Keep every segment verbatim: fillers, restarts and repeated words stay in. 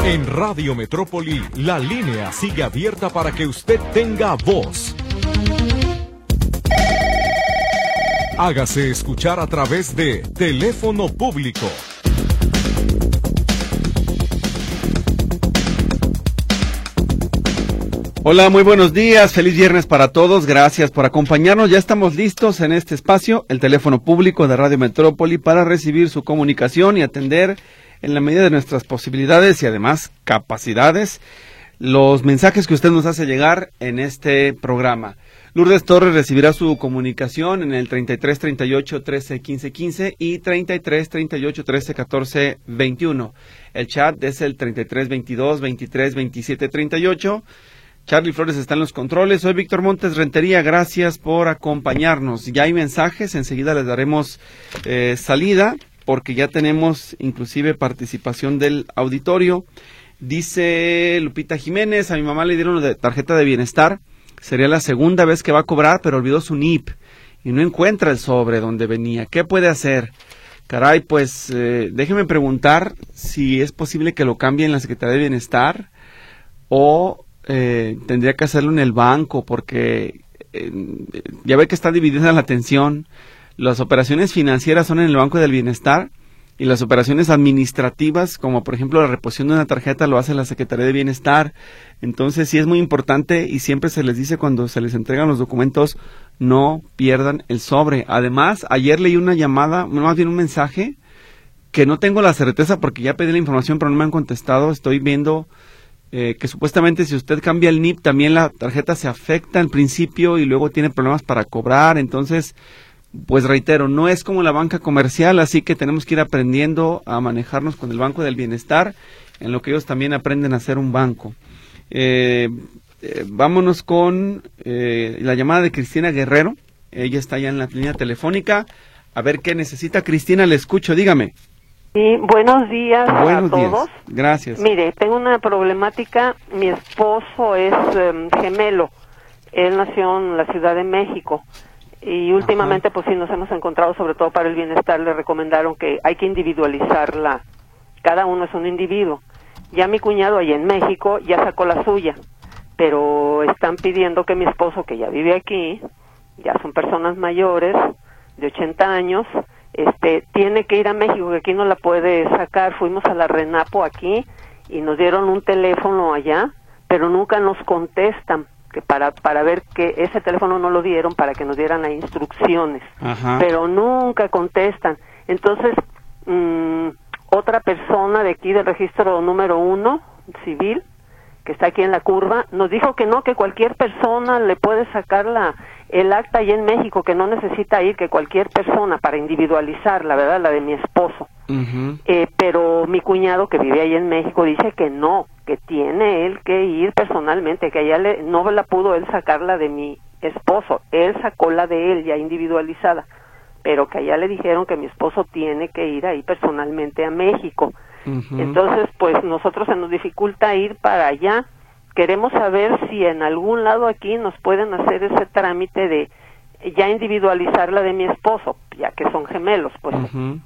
En Radio Metrópoli, la línea sigue abierta para que usted tenga voz. Hágase escuchar a través de teléfono público. Hola, muy buenos días, feliz viernes para todos, gracias por acompañarnos, ya estamos listos en este espacio, el teléfono público de Radio Metrópoli, para recibir su comunicación y atender en la medida de nuestras posibilidades y además capacidades los mensajes que usted nos hace llegar en este programa. Lourdes Torres recibirá su comunicación en el treinta y tres, treinta y ocho, trece, quince, quince y treinta y tres, treinta y ocho, trece, catorce, veintiuno. El chat es el treinta y tres, veintidós, veintitrés, veintisiete, treinta y ocho. Charlie Flores está en los controles. Soy Víctor Montes Rentería, gracias por acompañarnos. Ya hay mensajes, enseguida les daremos eh, salida, porque ya tenemos inclusive participación del auditorio. Dice Lupita Jiménez, a mi mamá le dieron la tarjeta de bienestar, sería la segunda vez que va a cobrar, pero olvidó su N I P y no encuentra el sobre donde venía. ¿Qué puede hacer? Caray, pues eh, déjeme preguntar si es posible que lo cambie en la Secretaría de Bienestar o eh, tendría que hacerlo en el banco, porque eh, ya ve que está dividida la atención. Las operaciones financieras son en el Banco del Bienestar y las operaciones administrativas, como por ejemplo la reposición de una tarjeta, lo hace la Secretaría de Bienestar. Entonces sí es muy importante y siempre se les dice cuando se les entregan los documentos, no pierdan el sobre. Además, ayer leí una llamada, más bien un mensaje, que no tengo la certeza porque ya pedí la información pero no me han contestado. Estoy viendo eh, que supuestamente si usted cambia el N I P también la tarjeta se afecta al principio y luego tiene problemas para cobrar. Entonces, pues reitero, no es como la banca comercial, así que tenemos que ir aprendiendo a manejarnos con el Banco del Bienestar, en lo que ellos también aprenden a ser un banco. Eh, eh, vámonos con eh, la llamada de Cristina Guerrero. Ella está ya en la línea telefónica. A ver qué necesita. Cristina, le escucho, dígame. Sí, buenos días buenos a todos. Días. Gracias. Mire, tengo una problemática. Mi esposo es um, gemelo. Él nació en la Ciudad de México. Y últimamente, Ajá. pues sí, nos hemos encontrado, sobre todo para el bienestar, le recomendaron que hay que individualizarla. Cada uno es un individuo. Ya mi cuñado allá en México ya sacó la suya, pero están pidiendo que mi esposo, que ya vive aquí, ya son personas mayores, de ochenta años, este, tiene que ir a México, que aquí no la puede sacar. Fuimos a la RENAPO aquí y nos dieron un teléfono allá, pero nunca nos contestan. Que para para ver que ese teléfono no lo dieron para que nos dieran las instrucciones. Ajá. Pero nunca contestan. Entonces, mmm, otra persona de aquí del registro número uno, civil, que está aquí en la curva, nos dijo que no, que cualquier persona le puede sacar la el acta allá en México, que no necesita ir, que cualquier persona para individualizar, la verdad, la de mi esposo. Uh-huh. Eh, pero mi cuñado que vive ahí en México dice que no, que tiene él que ir personalmente, que allá le, no la pudo él sacar la de mi esposo, él sacó la de él ya individualizada, pero que allá le dijeron que mi esposo tiene que ir ahí personalmente a México. Uh-huh. Entonces, pues nosotros se nos dificulta ir para allá. Queremos saber si en algún lado aquí nos pueden hacer ese trámite de ya individualizar la de mi esposo, ya que son gemelos, pues. Uh-huh.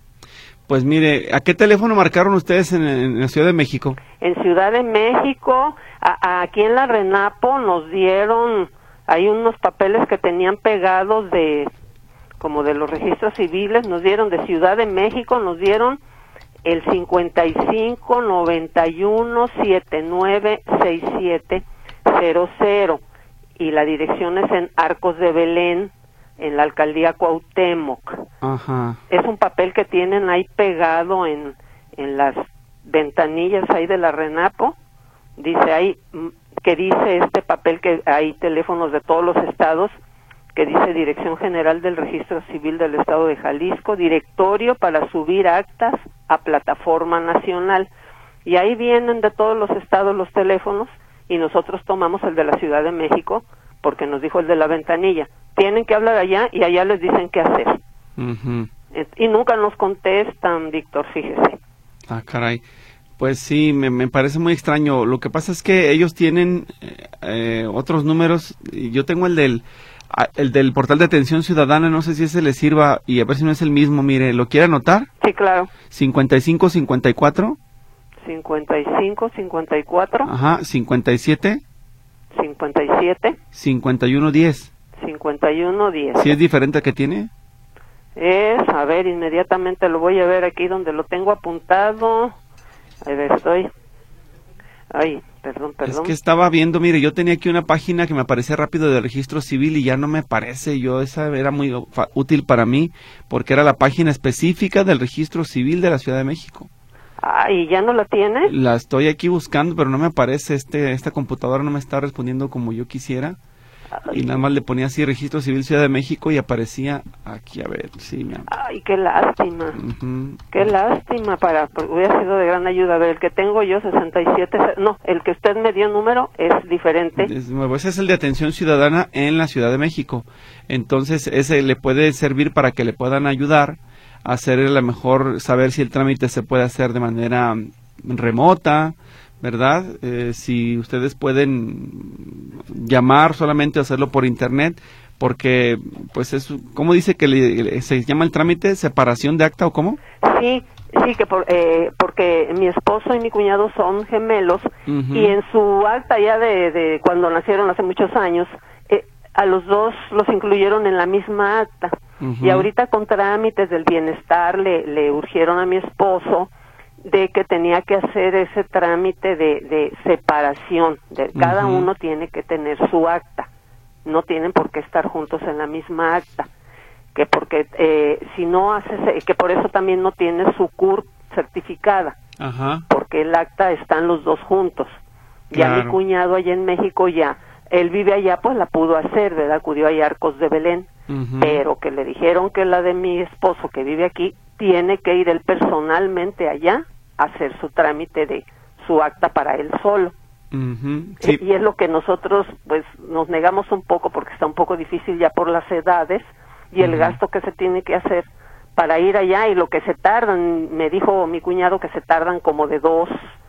Pues mire, ¿a qué teléfono marcaron ustedes en, en la Ciudad de México? En Ciudad de México, a, a, aquí en la RENAPO nos dieron, hay unos papeles que tenían pegados de, como de los registros civiles, nos dieron de Ciudad de México, nos dieron el cincuenta y cinco, noventa y uno, setenta y nueve, sesenta y siete cero cero y la dirección es en Arcos de Belén, en la alcaldía Cuauhtémoc. Ajá. Es un papel que tienen ahí pegado en, en las ventanillas ahí de la RENAPO. Dice ahí, que dice este papel que hay teléfonos de todos los estados, que dice Dirección General del Registro Civil del Estado de Jalisco, directorio para subir actas a plataforma nacional. Y ahí vienen de todos los estados los teléfonos y nosotros tomamos el de la Ciudad de México porque nos dijo el de la ventanilla. Tienen que hablar allá y allá les dicen qué hacer. Uh-huh. Y nunca nos contestan, Víctor, fíjese. Ah, caray. Pues sí, me, me parece muy extraño. Lo que pasa es que ellos tienen eh, otros números. Yo tengo el del el del portal de atención ciudadana, no sé si ese le sirva y a ver si no es el mismo. Mire, ¿lo quiere anotar? Sí, claro. cincuenta y cinco, cincuenta y cuatro cincuenta y cinco, cincuenta y cuatro. Ajá, cincuenta y siete. cincuenta y siete. cincuenta y uno diez. cincuenta y uno diez. ¿Sí es diferente a que tiene? Es, a ver, inmediatamente lo voy a ver aquí donde lo tengo apuntado. Ahí estoy. Ay, perdón, perdón. Es que estaba viendo, mire, yo tenía aquí una página que me aparecía rápido de registro civil y ya no me parece. Yo, esa era muy útil para mí porque era la página específica del registro civil de la Ciudad de México. Ah, ¿y ya no la tiene? La estoy aquí buscando, pero no me aparece, este, esta computadora no me está respondiendo como yo quisiera. Y nada más le ponía así Registro Civil Ciudad de México y aparecía aquí, a ver, sí, mi amor. Ay, qué lástima, uh-huh. Qué lástima, para, hubiera sido de gran ayuda. A ver, el que tengo yo, sesenta y siete, no, el que usted me dio número es diferente. Es nuevo, ese es el de Atención Ciudadana en la Ciudad de México. Entonces, ese le puede servir para que le puedan ayudar a hacer a lo mejor, saber si el trámite se puede hacer de manera remota, ¿verdad? Eh, si ustedes pueden llamar solamente o hacerlo por internet, porque, pues, es, ¿cómo dice que le, se llama el trámite? ¿Separación de acta o cómo? Sí, sí, que por, eh, porque mi esposo y mi cuñado son gemelos, uh-huh. Y en su acta ya de, de cuando nacieron hace muchos años, eh, a los dos los incluyeron en la misma acta, uh-huh. Y ahorita con trámites del bienestar le, le urgieron a mi esposo de que tenía que hacer ese trámite de, de separación, de cada uh-huh. uno tiene que tener su acta, no tienen por qué estar juntos en la misma acta, que porque eh, si no haces, que por eso también no tiene su C U R certificada, uh-huh. Porque el acta están los dos juntos, claro. Ya mi cuñado allá en México ya, él vive allá, pues la pudo hacer, ¿verdad? Acudió a Arcos de Belén, uh-huh. Pero que le dijeron que la de mi esposo que vive aquí, tiene que ir él personalmente allá a hacer su trámite de su acta para él solo. Uh-huh, sí. Y es lo que nosotros pues nos negamos un poco porque está un poco difícil ya por las edades y el uh-huh. gasto que se tiene que hacer para ir allá y lo que se tardan, me dijo mi cuñado que se tardan como de dos,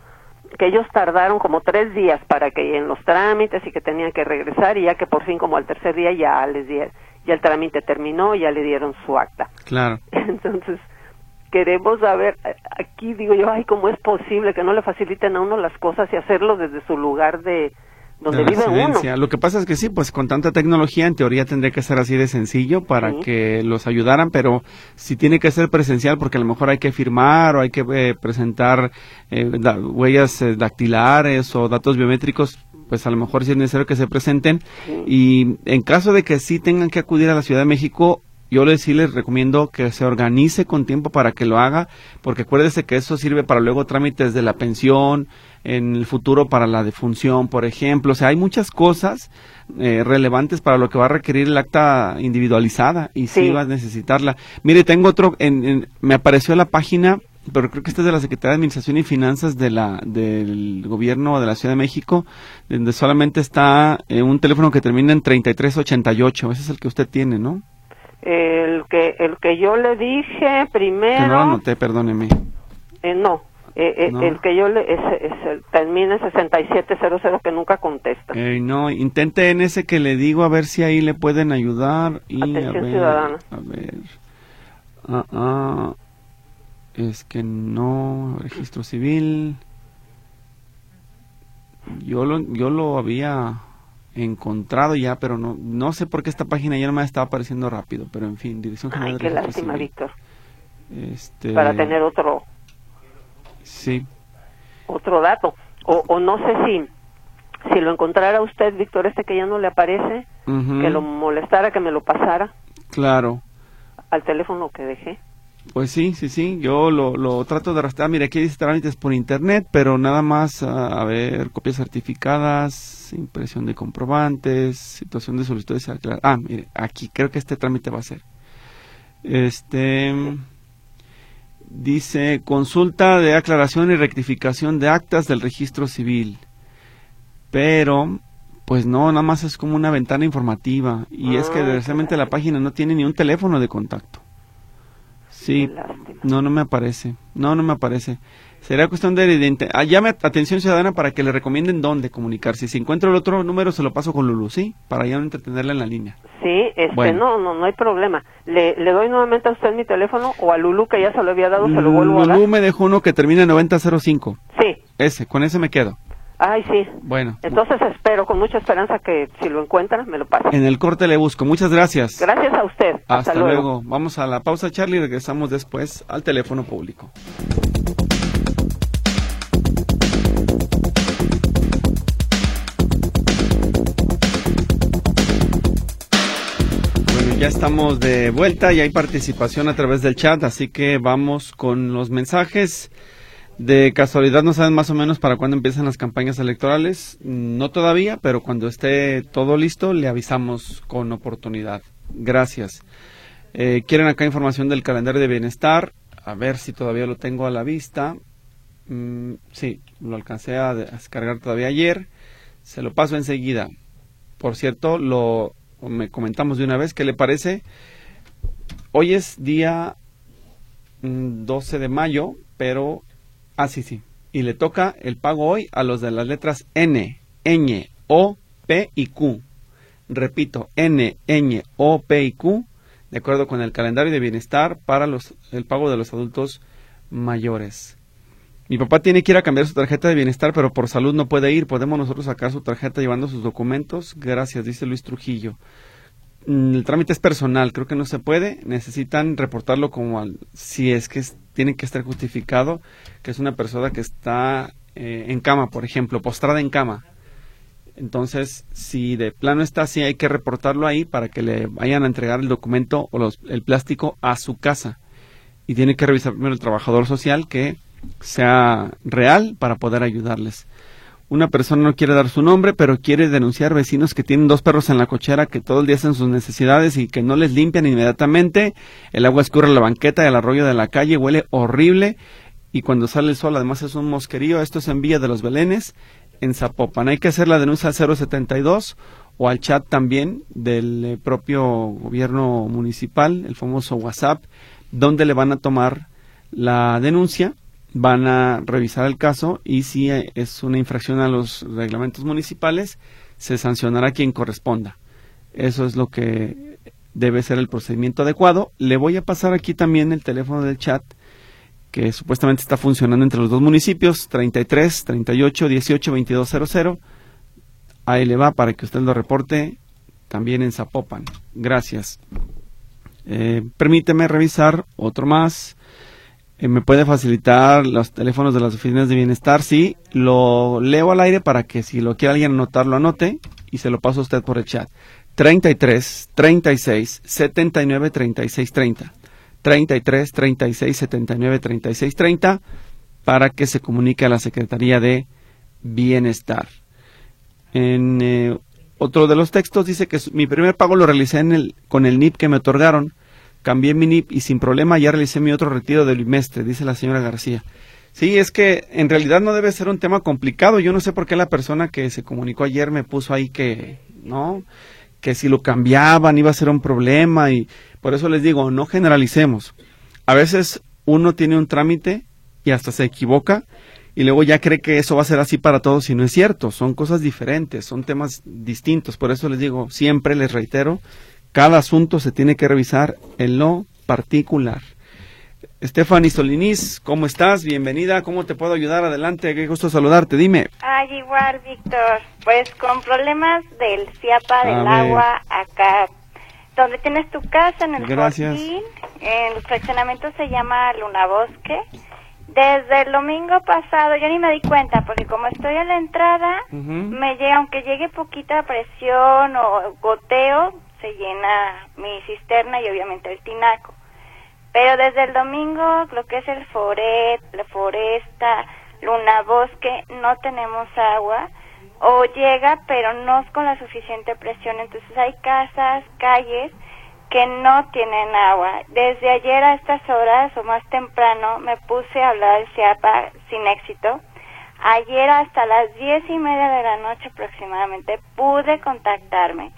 que ellos tardaron como tres días para que en los trámites y que tenían que regresar y ya que por fin como al tercer día ya les dieron, ya el trámite terminó, ya le dieron su acta. Claro. Entonces, queremos saber, aquí digo yo, ay, ¿cómo es posible que no le faciliten a uno las cosas y hacerlo desde su lugar de donde de vive uno? Lo que pasa es que sí, pues con tanta tecnología en teoría tendría que ser así de sencillo para sí. que los ayudaran, pero si tiene que ser presencial porque a lo mejor hay que firmar o hay que eh, presentar eh, da, huellas eh, dactilares o datos biométricos, pues a lo mejor sí es necesario que se presenten, sí. Y en caso de que sí tengan que acudir a la Ciudad de México, yo les, sí les recomiendo que se organice con tiempo para que lo haga, porque acuérdese que eso sirve para luego trámites de la pensión, en el futuro para la defunción, por ejemplo. O sea, hay muchas cosas eh, relevantes para lo que va a requerir el acta individualizada y sí, sí va a necesitarla. Mire, tengo otro, en, en, me apareció la página, pero creo que esta es de la Secretaría de Administración y Finanzas de la del Gobierno de la Ciudad de México, donde solamente está eh, un teléfono que termina en treinta y tres ochenta y ocho. Ese es el que usted tiene, ¿no? El que el que yo le dije primero. Que no lo anoté, perdóneme. Eh, no, eh, eh, no, el que yo le es, es el, termina en sesenta y siete cero cero que nunca contesta. Eh, no, intente en ese que le digo a ver si ahí le pueden ayudar. Y Atención a ver, Ciudadana. A ver. Ah, ah, es que no, registro civil. Yo lo yo lo había encontrado ya, pero no no sé por qué esta página ya no me estaba apareciendo rápido, pero en fin, Dirección General Ay, de qué lástima, Víctor. Este... Para tener otro sí otro dato, o, o no sé si si lo encontrara usted, Víctor, este que ya no le aparece, uh-huh. que lo molestara, que me lo pasara. Claro. Al teléfono que dejé. Pues sí, sí, sí, yo lo, lo trato de arrastrar. Mira, aquí dice trámites por internet, pero nada más, a, a ver, copias certificadas, impresión de comprobantes, situación de solicitudes. Ah, mire, aquí creo que este trámite va a ser. Este, dice, consulta de aclaración y rectificación de actas del registro civil. Pero, pues no, nada más es como una ventana informativa. Y ah, es que desgraciadamente la página no tiene ni un teléfono de contacto. Sí, Qué lástima. no, no me aparece. No, no me aparece. Sería cuestión de... de ah, llame a Atención Ciudadana para que le recomienden dónde comunicarse. Si encuentro el otro número, se lo paso con Lulú, ¿sí? Para ya no entretenerla en la línea. Sí, este, Bueno. no, no, no hay problema. Le, le doy nuevamente a usted mi teléfono o a Lulú, que ya se lo había dado, se lo vuelvo a dar. Lulú me dejó uno que termina en noventa cero cinco. Sí. Ese, con ese me quedo. Ay, sí. Bueno. Entonces espero con mucha esperanza que si lo encuentran, me lo pasen. En el corte le busco. Muchas gracias. Gracias a usted. Hasta, Hasta luego. luego. Vamos a la pausa, Charlie, y regresamos después al teléfono público. Bueno, ya estamos de vuelta y hay participación a través del chat, así que vamos con los mensajes. De casualidad, ¿no saben más o menos para cuándo empiezan las campañas electorales? No todavía, pero cuando esté todo listo le avisamos con oportunidad. Gracias. Eh, ¿Quieren acá información del calendario de bienestar? A ver si todavía lo tengo a la vista. Mm, sí, lo alcancé a, a descargar todavía ayer. Se lo paso enseguida. Por cierto, lo me comentamos de una vez. ¿Qué le parece? Hoy es día mm, doce de mayo, pero... Ah, sí, sí. Y le toca el pago hoy a los de las letras N, Ñ, O, P y Q. Repito, N, Ñ, O, P y Q, de acuerdo con el calendario de bienestar para los, el pago de los adultos mayores. Mi papá tiene que ir a cambiar su tarjeta de bienestar, pero por salud no puede ir. ¿Podemos nosotros sacar su tarjeta llevando sus documentos? Gracias, dice Luis Trujillo. El trámite es personal, creo que no se puede. Necesitan reportarlo como al, si es que es, tiene que estar justificado que es una persona que está eh, en cama, por ejemplo, postrada en cama. Entonces, si de plano está así, hay que reportarlo ahí para que le vayan a entregar el documento o los, el plástico a su casa. Y tiene que revisar primero el trabajador social que sea real para poder ayudarles. Una persona no quiere dar su nombre, pero quiere denunciar vecinos que tienen dos perros en la cochera que todo el día hacen sus necesidades y que no les limpian inmediatamente. El agua escurre la banqueta y el arroyo de la calle, huele horrible. Y cuando sale el sol, además es un mosquerío. Esto es en Villa de los Belénes, en Zapopan. Hay que hacer la denuncia al cero setenta y dos o al chat también del eh, propio gobierno municipal, el famoso WhatsApp, donde le van a tomar la denuncia. Van a revisar el caso y si es una infracción a los reglamentos municipales, se sancionará a quien corresponda. Eso es lo que debe ser el procedimiento adecuado. Le voy a pasar aquí también el teléfono del chat, que supuestamente está funcionando entre los dos municipios, treinta y tres, treinta y ocho, dieciocho, veintidós cero cero. Ahí le va para que usted lo reporte también en Zapopan. Gracias. Eh, permíteme revisar otro más. ¿Me puede facilitar los teléfonos de las oficinas de bienestar? Sí, lo leo al aire para que si lo quiere alguien anotar, lo anote y se lo paso a usted por el chat. treinta y tres, treinta y seis, setenta y nueve, treinta y seis, treinta. treinta y tres, treinta y seis, setenta y nueve, treinta y seis, treinta para que se comunique a la Secretaría de Bienestar. En eh, otro de los textos dice que su, mi primer pago lo realicé en el, con el N I P que me otorgaron. Cambié mi N I P y sin problema ya realicé mi otro retiro del bimestre, dice la señora García. Sí, es que en realidad no debe ser un tema complicado. Yo no sé por qué la persona que se comunicó ayer me puso ahí que, ¿no? Que si lo cambiaban iba a ser un problema y por eso les digo, no generalicemos. A veces uno tiene un trámite y hasta se equivoca y luego ya cree que eso va a ser así para todos y no es cierto. Son cosas diferentes, son temas distintos. Por eso les digo, siempre les reitero, cada asunto se tiene que revisar en lo particular. Stephanie Solinis, ¿cómo estás? Bienvenida, ¿cómo te puedo ayudar? Adelante, qué gusto saludarte, dime. Ay, igual, Víctor, pues con problemas del CIAPA, del A agua, acá, donde tienes tu casa, en el Gracias. Fortín, el fraccionamiento se llama Luna Bosque. Desde el domingo pasado, yo ni me di cuenta, porque como estoy en la entrada, Uh-huh. me llega, aunque llegue poquita presión o goteo, se llena mi cisterna y obviamente el tinaco. Pero desde el domingo, lo que es el Foret, la Foresta, Luna Bosque, no tenemos agua, o llega, pero no con la suficiente presión. Entonces hay casas, calles, que no tienen agua. Desde ayer a estas horas, o más temprano, me puse a hablar al CIAPA sin éxito. Ayer hasta las diez y media de la noche aproximadamente pude contactarme.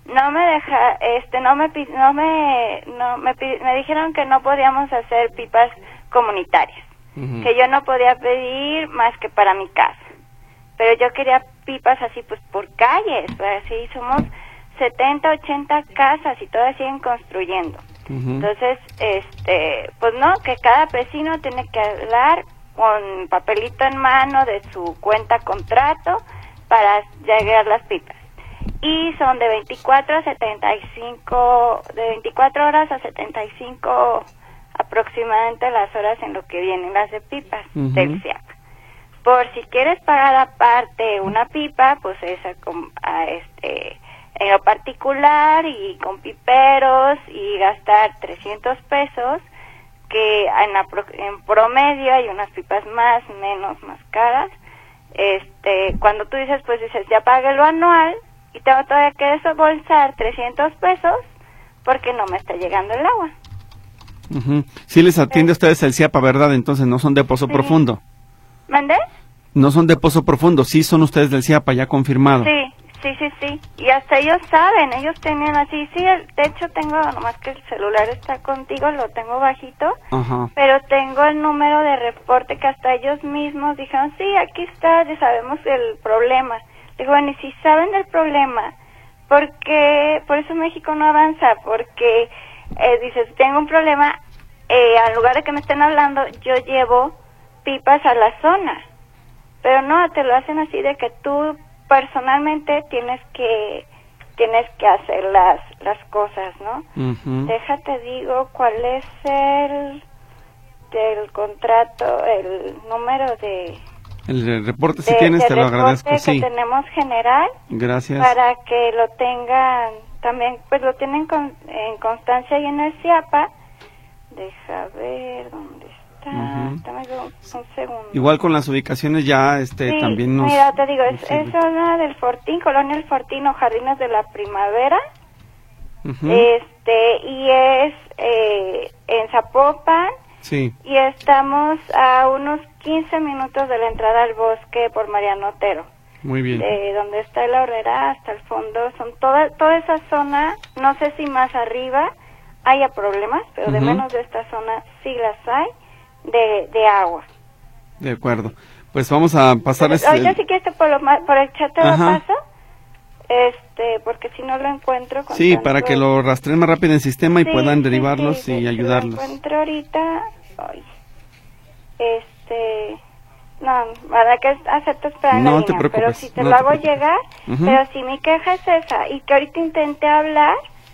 no me deja, este, no me, no me, no me, me dijeron que no podíamos hacer pipas comunitarias, uh-huh. que yo no podía pedir más que para mi casa, pero yo quería pipas así, pues por calles, así somos setenta, ochenta casas y todas siguen construyendo. Uh-huh. Entonces, este, pues no, que cada vecino tiene que hablar con papelito en mano de su cuenta contrato para llegar las pipas. Y son de veinticuatro a setenta y cinco, de veinticuatro horas a setenta y cinco aproximadamente las horas en lo que vienen las de pipas uh-huh. del C I A P. Por si quieres pagar aparte una pipa, pues esa con, a este en lo particular y con piperos y gastar trescientos pesos, que en, la, en promedio hay unas pipas más, menos, más caras. Este, cuando tú dices, pues dices, ya pagué lo anual y tengo todavía que desembolsar trescientos pesos porque no me está llegando el agua. Uh-huh. Sí les atiende a ustedes el C I A P A, ¿verdad? Entonces no son de Pozo sí. Profundo. ¿Mandé? No son de Pozo Profundo, sí son ustedes del C I A P A, ya confirmado. Sí. Sí, sí, sí, y hasta ellos saben, ellos tenían así, sí, el, de hecho tengo, nomás que el celular está contigo, lo tengo bajito, ajá. pero tengo el número de reporte que hasta ellos mismos dijeron, sí, aquí está, ya sabemos el problema. Digo, bueno, y si saben del problema, ¿por qué? Por eso México no avanza, porque eh, dices, tengo un problema, eh, en lugar de que me estén hablando, yo llevo pipas a la zona, pero no, te lo hacen así de que tú personalmente tienes que tienes que hacer las las cosas, ¿no? Uh-huh. Déjate digo cuál es el del contrato, el número de el reporte si tienes, te lo agradezco, que sí. tenemos general. Gracias. Para que lo tengan también, pues lo tienen con, en constancia y en el C I A P A. Deja ver dónde está. Uh-huh. Dame un, un segundo. Igual con las ubicaciones ya este sí, también nos... mira, te digo, es, es zona del Fortín, Colonia El Fortín o Jardines de la Primavera, uh-huh. este y es eh, en Zapopan, sí. y estamos a unos quince minutos de la entrada al bosque por Mariano Otero. Muy bien. De donde está la horrera hasta el fondo, son toda, toda esa zona, no sé si más arriba haya problemas, pero uh-huh. de menos de esta zona sí las hay. De, de agua. De acuerdo. Pues vamos a pasar este... Ahorita sí que esto por, lo, por el chat te lo paso, este, porque si no lo encuentro... Con sí, tanto... para que lo rastreen más rápido en el sistema y sí, puedan derivarlos sí, sí, y sí, ayudarlos. Lo encuentro ahorita... Ay, este... No, verdad que acepto esperar en no la te línea, preocupes, pero si te no lo te hago preocupes. llegar, uh-huh. pero si mi queja es esa, y que ahorita intenté hablar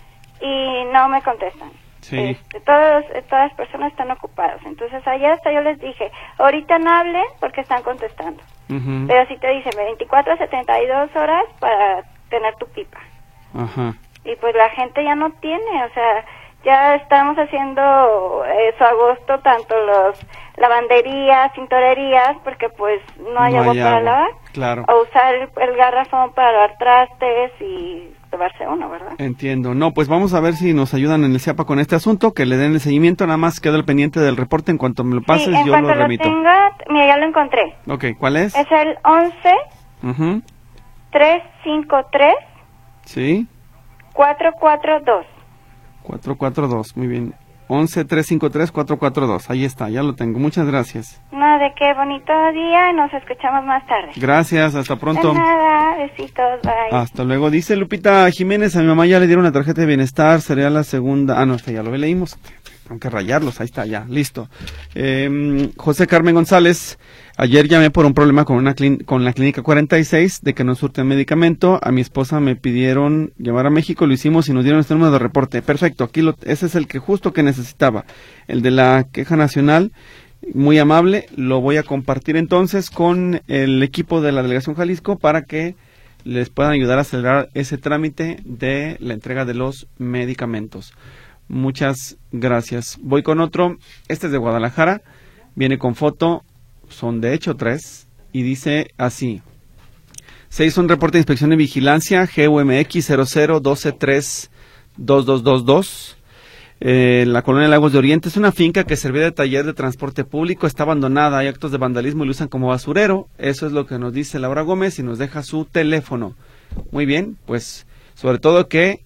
y no me contestan. Sí. Este, todos, todas las personas están ocupadas. Entonces ayer hasta yo les dije, ahorita no hablen porque están contestando. Uh-huh. Pero si te dicen veinticuatro a setenta y dos horas para tener tu pipa. Ajá. Y pues la gente ya no tiene, o sea, ya estamos haciendo eso agosto, tanto los lavanderías, tintorerías, porque pues no hay no agua hay para agua. lavar. Claro. O usar el, el garrafón para lavar trastes y llevarse uno, ¿verdad? Entiendo. No, pues vamos a ver si nos ayudan en el C I A P A con este asunto, que le den el seguimiento, nada más quedo al pendiente del reporte, en cuanto me lo pases, sí, en yo cuanto lo remito. Lo tenga, mira, ya lo encontré. Ok, ¿cuál es? Es el once, uh-huh. trescientos cincuenta y tres, sí. cuatrocientos cuarenta y dos. cuatrocientos cuarenta y dos, muy bien. once, trescientos cincuenta y tres, cuatrocientos cuarenta y dos, ahí está, ya lo tengo, muchas gracias. No, de qué bonito día, nos escuchamos más tarde. Gracias, hasta pronto. De nada, besitos, bye. Hasta luego. Dice Lupita Jiménez, a mi mamá ya le dieron la tarjeta de bienestar, sería la segunda, ah no, esta ya lo leímos, tengo que rayarlos, ahí está, ya, listo. Eh, José Carmen González, ayer llamé por un problema con una clín- con la clínica cuarenta y seis, de que no surten medicamento, a mi esposa me pidieron llevar a México, lo hicimos y nos dieron este número de reporte. Perfecto, aquí lo, ese es el que justo que necesitaba, el de la queja nacional. Muy amable, lo voy a compartir entonces con el equipo de la Delegación Jalisco para que les puedan ayudar a acelerar ese trámite de la entrega de los medicamentos. Muchas gracias. Voy con otro, este es de Guadalajara, viene con foto, son de hecho tres, y dice así: se hizo un reporte de inspección y vigilancia G U M X cero cero doce tres dos dos dos dos. Eh, la colonia Lagos de Oriente es una finca que servía de taller de transporte público, está abandonada, hay actos de vandalismo y lo usan como basurero. Eso es lo que nos dice Laura Gómez y nos deja su teléfono. Muy bien, pues sobre todo que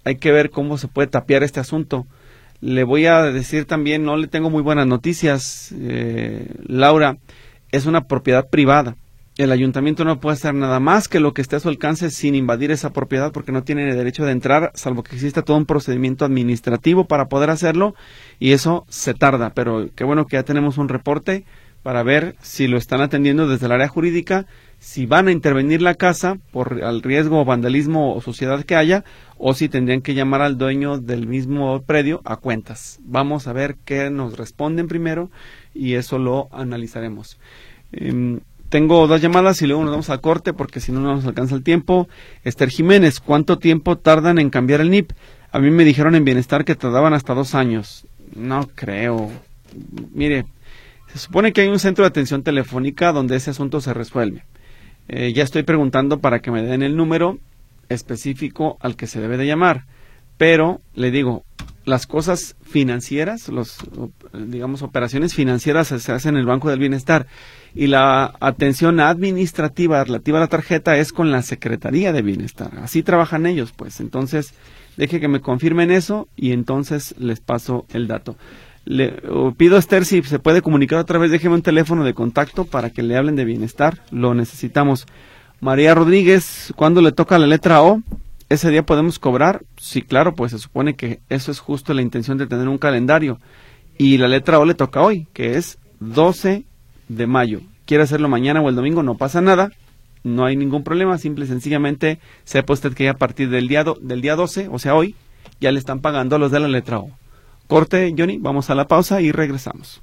hay que ver cómo se puede tapiar este asunto. Le voy a decir también, no le tengo muy buenas noticias, eh, Laura, es una propiedad privada. El ayuntamiento no puede hacer nada más que lo que esté a su alcance sin invadir esa propiedad porque no tiene derecho de entrar, salvo que exista todo un procedimiento administrativo para poder hacerlo y eso se tarda, pero qué bueno que ya tenemos un reporte para ver si lo están atendiendo desde el área jurídica, si van a intervenir la casa por el riesgo, vandalismo o suciedad que haya, o si tendrían que llamar al dueño del mismo predio a cuentas. Vamos a ver qué nos responden primero y eso lo analizaremos. Eh, Tengo dos llamadas y luego nos vamos al corte porque si no, no nos alcanza el tiempo. Esther Jiménez, ¿cuánto tiempo tardan en cambiar el N I P? A mí me dijeron en Bienestar que tardaban hasta dos años. No creo. Mire, se supone que hay un centro de atención telefónica donde ese asunto se resuelve. Eh, ya estoy preguntando para que me den el número específico al que se debe de llamar. Pero, le digo, las cosas financieras, los, digamos, operaciones financieras se hacen en el Banco del Bienestar y la atención administrativa relativa a la tarjeta es con la Secretaría de Bienestar. Así trabajan ellos, pues. Entonces, deje que me confirmen eso y entonces les paso el dato. Le pido a Esther si se puede comunicar otra vez, déjeme un teléfono de contacto para que le hablen de Bienestar, lo necesitamos. María Rodríguez, ¿cuándo le toca la letra O? ¿Ese día podemos cobrar? Sí, claro, pues se supone que eso es justo la intención de tener un calendario. Y la letra O le toca hoy, que es doce de mayo. Quiere hacerlo mañana o el domingo, no pasa nada, no hay ningún problema, simple y sencillamente sepa usted que ya a partir del día, do, del día doce, o sea hoy, ya le están pagando a los de la letra O. Corte, Johnny, vamos a la pausa y regresamos.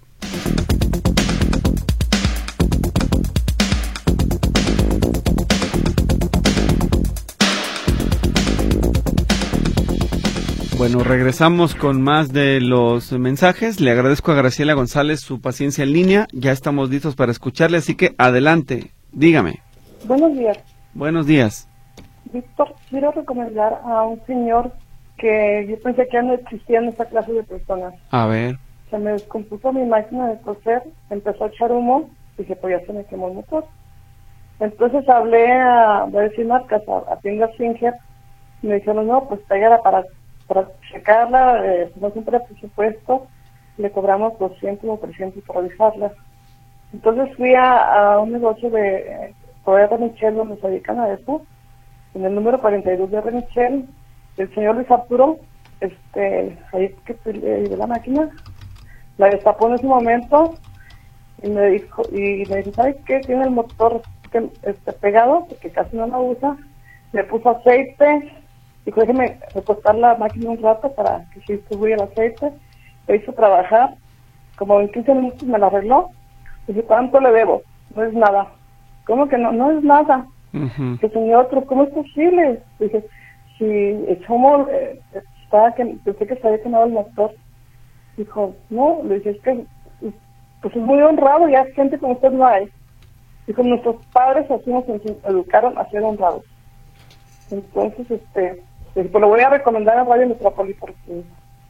Bueno, regresamos con más de los mensajes. Le agradezco a Graciela González su paciencia en línea. Ya estamos listos para escucharle, así que adelante, dígame. Buenos días. Buenos días. Víctor, quiero recomendar a un señor que yo pensé que ya no existían esta clase de personas. A ver. Se me descompuso mi máquina de coser, empezó a echar humo, y dije, pues ya se me quemó el motor. Entonces hablé a, voy a decir marcas, a, a tiendas Singer, y me dijeron, no, pues tráigala para... para checarla, eh, no siempre el presupuesto, le cobramos doscientos o trescientos por revisarla. Entonces fui a, a un negocio de eh, R. Michel, donde se dedican a eso, en el número cuarenta y dos de R. Michel, el señor Luis Arturo, este, ahí que le llevé la máquina, la destapó en ese momento, y me dijo, y me dijo, ¿sabes qué? Tiene el motor que, este, pegado, porque casi no la usa, le puso aceite. Dijo, déjeme recostar la máquina un rato para que se distribuya el aceite. Le hizo trabajar, como en quince minutos me la arregló. Dije, ¿cuánto le debo? No es nada. ¿Cómo que no? No es nada. Uh-huh. Dije, señor, ¿pero cómo es posible? Dije, si echamos, eh, estaba que, pensé que se había quemado el motor. Dijo, no, le dije, es que, pues es muy honrado, ya gente como usted no hay. Dijo, nuestros padres así nos educaron a ser honrados. Entonces, este... pues lo voy a recomendar a Radio Metrópoli porque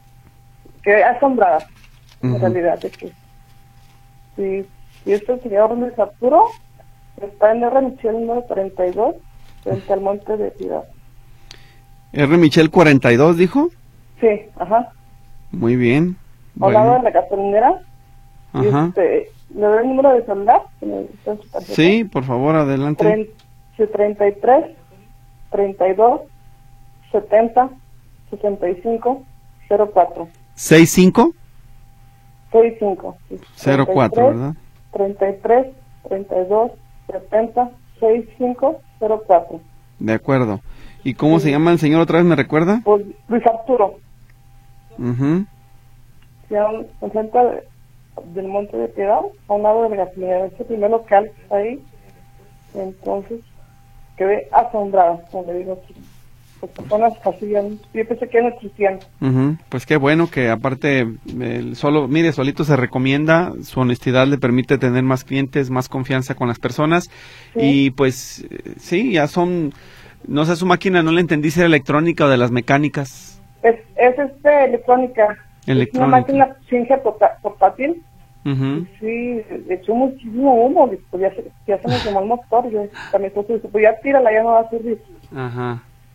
que asombrada, uh-huh. En realidad, de que si, si este señor Luis Arturo está en R. Michel número cuarenta y dos, frente al Monte de Piedad. ¿R. Michel cuarenta y dos dijo? Sí, ajá. Muy bien. Al bueno. lado de la gasolinera. Ajá. Este, ¿le doy el número de celular? Que me está en su tarjeta. Sí, por favor, adelante. treinta y tres, treinta y dos, setenta, sesenta y cinco, cero cuatro. ¿sesenta y cinco? sesenta y cinco. Sí. cero cuatro, ¿verdad? treinta y tres, treinta y dos, setenta, sesenta y cinco, cero cuatro. De acuerdo. ¿Y cómo sí. se llama el señor otra vez, me recuerda? Pues Luis Arturo. Uh-huh. Se llama en centro de, del Monte de Piedad, a un lado de la gasolinera. Este primer local que está ahí. Entonces, quedé asombrada, como le digo aquí. Pues personas así, yo pensé que no existían. Uh-huh. Pues qué bueno que aparte, el solo, mire, solito se recomienda, su honestidad le permite tener más clientes, más confianza con las personas. Sí. Y pues, sí, ya son, no sé, su máquina, no le entendí si era electrónica o de las mecánicas. Es, es este, electrónica. Electrónica. Es una máquina Singer portátil. Uh-huh. Sí, echó muchísimo humo, pues ya se, ya se me quemó el motor. Yo también entonces, pues ya tírala, ya no va a servir. Ajá.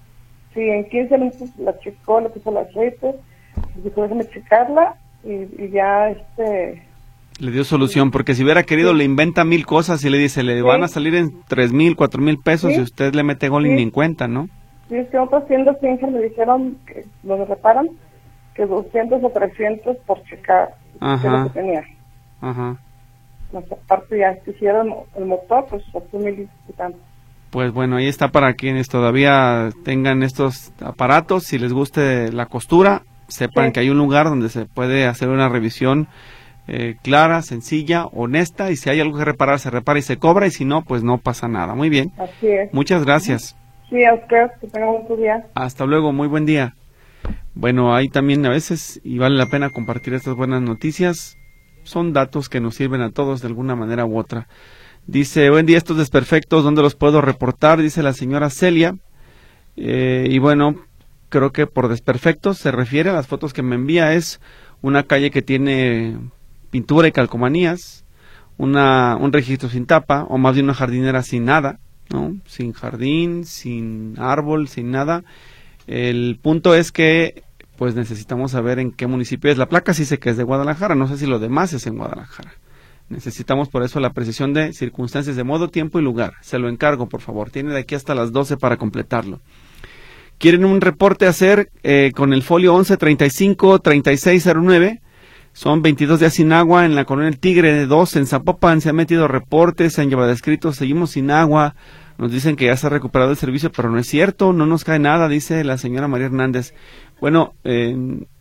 Sí, en quince minutos la checó, le puso el aceite, dijo, déjame checarla, y, y ya, este... Le dio solución, porque si hubiera querido, sí, le inventa mil cosas y le dice, le sí. van a salir en tres mil, cuatro mil pesos, sí. y usted le mete gol sí. y ni en cuenta, ¿no? Sí, es que otras tiendas Singer me dijeron, que donde reparan, que doscientos o trescientos por checar, Ajá. que es lo que tenía. Ajá. Más aparte ya, si hicieron el motor, pues otros mil y tantos. Pues bueno, ahí está para quienes todavía tengan estos aparatos, si les guste la costura, sepan sí. que hay un lugar donde se puede hacer una revisión eh, clara, sencilla, honesta, y si hay algo que reparar, se repara y se cobra, y si no, pues no pasa nada. Muy bien. Así es. Muchas gracias. Sí, a usted, que tenga un buen día. Hasta luego, muy buen día. Bueno, ahí también a veces, y vale la pena compartir estas buenas noticias, son datos que nos sirven a todos de alguna manera u otra. Dice, buen día, estos desperfectos, ¿dónde los puedo reportar? Dice la señora Celia. Eh, y bueno, creo que por desperfectos se refiere a las fotos que me envía. Es una calle que tiene pintura y calcomanías, una, un registro sin tapa, o más bien una jardinera sin nada, ¿no? Sin jardín, sin árbol, sin nada. El punto es que pues necesitamos saber en qué municipio es. La placa sí sé que es de Guadalajara, no sé si lo demás es en Guadalajara. Necesitamos por eso la precisión de circunstancias de modo, tiempo y lugar. Se lo encargo, por favor. Tiene de aquí hasta las doce para completarlo. ¿Quieren un reporte hacer eh, con el folio once treinta y cinco treinta y seis cero nueve? Son veintidós días sin agua en la colonia El Tigre dos, en Zapopan. Se han metido reportes, se han llevado escritos, seguimos sin agua. Nos dicen que ya se ha recuperado el servicio, pero no es cierto, no nos cae nada, dice la señora María Hernández. Bueno, eh,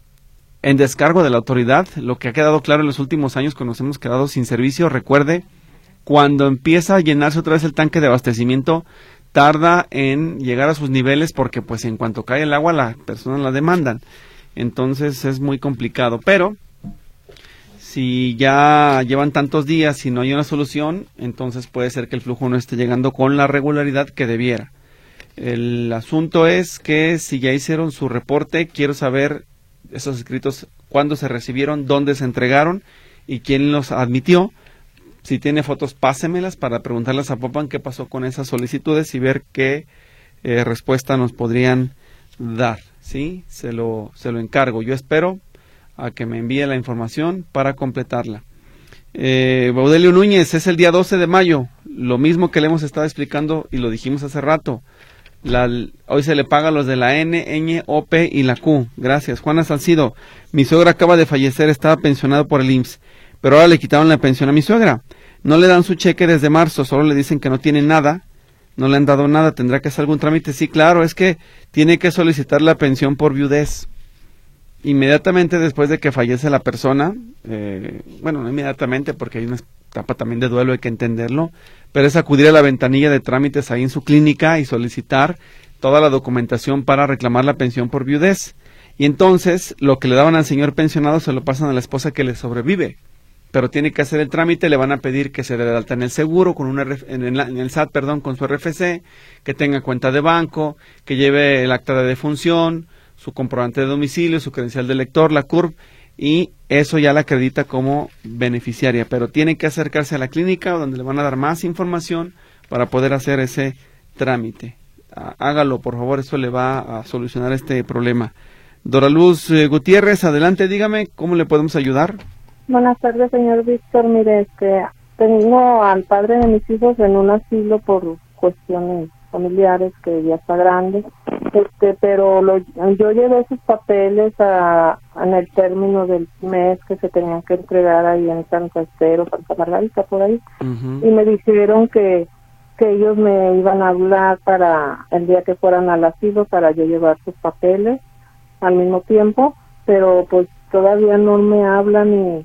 en descargo de la autoridad, lo que ha quedado claro en los últimos años cuando nos hemos quedado sin servicio, recuerde, cuando empieza a llenarse otra vez el tanque de abastecimiento, tarda en llegar a sus niveles porque pues en cuanto cae el agua las personas la demandan. Entonces es muy complicado, pero si ya llevan tantos días y no hay una solución, entonces puede ser que el flujo no esté llegando con la regularidad que debiera. El asunto es que si ya hicieron su reporte, quiero saber esos escritos, cuándo se recibieron, dónde se entregaron y quién los admitió. Si tiene fotos, pásemelas para preguntarle a Zapopan qué pasó con esas solicitudes y ver qué eh, respuesta nos podrían dar. ¿Sí? Se lo, se lo encargo. Yo espero a que me envíe la información para completarla. Eh, Baudelio Núñez, es el día doce de mayo, lo mismo que le hemos estado explicando y lo dijimos hace rato. La, hoy se le paga a los de la N, Ñ, O, P y la Q. Gracias. Juana Salcido, mi suegra acaba de fallecer, estaba pensionado por el I M S S, pero ahora le quitaron la pensión a mi suegra. No le dan su cheque desde marzo, solo le dicen que no tiene nada, no le han dado nada, tendrá que hacer algún trámite. Sí, claro, es que tiene que solicitar la pensión por viudez. Inmediatamente después de que fallece la persona, eh, bueno, no inmediatamente porque hay una etapa también de duelo, hay que entenderlo, pero es acudir a la ventanilla de trámites ahí en su clínica y solicitar toda la documentación para reclamar la pensión por viudez. Y entonces lo que le daban al señor pensionado se lo pasan a la esposa que le sobrevive, pero tiene que hacer el trámite, le van a pedir que se dé de alta en el seguro, con una en, el, en el S A T, perdón, con su R F C, que tenga cuenta de banco, que lleve el acta de defunción, su comprobante de domicilio, su credencial de lector, la C U R P, y eso ya la acredita como beneficiaria, pero tiene que acercarse a la clínica donde le van a dar más información para poder hacer ese trámite. Hágalo, por favor, eso le va a solucionar este problema. Dora Luz eh, Gutiérrez, adelante, dígame, ¿cómo le podemos ayudar? Buenas tardes, señor Víctor. Mire, este, tengo al padre de mis hijos en un asilo por cuestiones familiares, que ya está grande, este, pero lo, yo llevé sus papeles a, en el término del mes que se tenían que entregar ahí en San Castero, Santa Margarita, por ahí, uh-huh. y me dijeron que, que ellos me iban a hablar para el día que fueran al asilo para yo llevar sus papeles al mismo tiempo, pero pues todavía no me hablan y,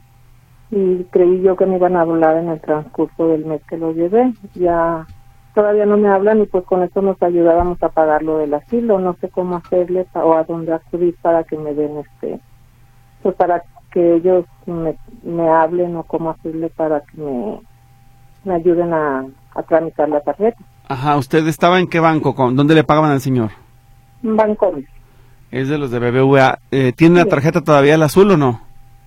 y creí yo que me iban a hablar en el transcurso del mes que lo llevé. Ya todavía no me hablan y pues con eso nos ayudábamos a pagar lo del asilo. No sé cómo hacerle o a dónde acudir para que me den este, pues para que ellos me, me hablen, o cómo hacerle para que me, me ayuden a, a tramitar la tarjeta. Ajá, ¿usted estaba en qué banco? Con, ¿Dónde le pagaban al señor? Bancomer. Es de los de B B V A. Eh, ¿Tiene sí. la tarjeta todavía, el azul o no?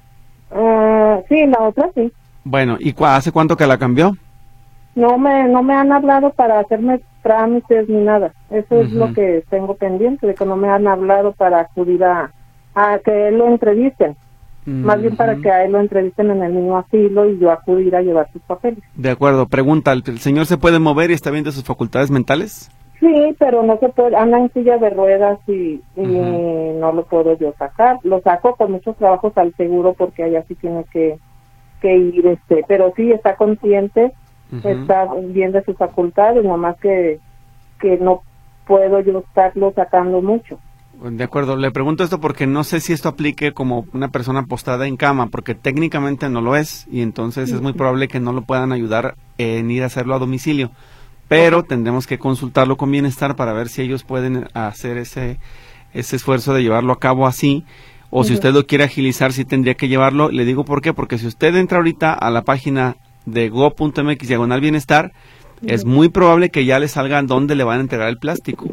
Uh, sí, la otra sí. Bueno, ¿y cu- hace cuánto que la cambió? No me no me han hablado para hacerme trámites ni nada. Eso uh-huh. es lo que tengo pendiente, de que no me han hablado para acudir a, a que él lo entrevisten. Uh-huh. Más bien para que a él lo entrevisten en el mismo asilo y yo acudir a llevar sus papeles. De acuerdo. Pregunta, ¿el señor se puede mover y está bien de sus facultades mentales? Sí, pero no se puede, anda en silla de ruedas y, y uh-huh. no lo puedo yo sacar. Lo saco con muchos trabajos al seguro porque allá sí tiene que, que ir, este, pero sí está consciente, uh-huh. está bien de sus facultades, nomás que, que no puedo yo estarlo sacando mucho. De acuerdo, le pregunto esto porque no sé si esto aplique como una persona postrada en cama, porque técnicamente no lo es, y entonces uh-huh. es muy probable que no lo puedan ayudar en ir a hacerlo a domicilio. Pero tendremos que consultarlo con Bienestar para ver si ellos pueden hacer ese ese esfuerzo de llevarlo a cabo así, o uh-huh. si usted lo quiere agilizar, sí tendría que llevarlo. Le digo por qué, porque si usted entra ahorita a la página de go punto m x diagonal bienestar, uh-huh. es muy probable que ya le salga dónde le van a entregar el plástico.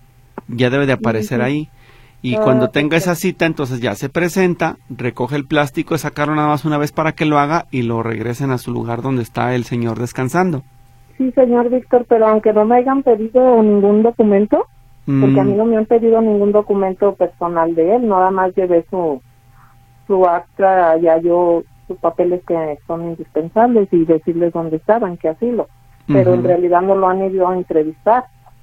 Ya debe de aparecer uh-huh. ahí. Y uh-huh. cuando tenga esa cita, entonces ya se presenta, recoge el plástico, sacarlo nada más una vez para que lo haga y lo regresen a su lugar donde está el señor descansando. Sí, señor Víctor, pero aunque no me hayan pedido ningún documento, mm. porque a mí no me han pedido ningún documento personal de él, nada más llevé su su acta, ya yo, sus papeles que son indispensables y decirles dónde estaban, qué asilo, pero uh-huh. en realidad no lo han ido a entrevistar.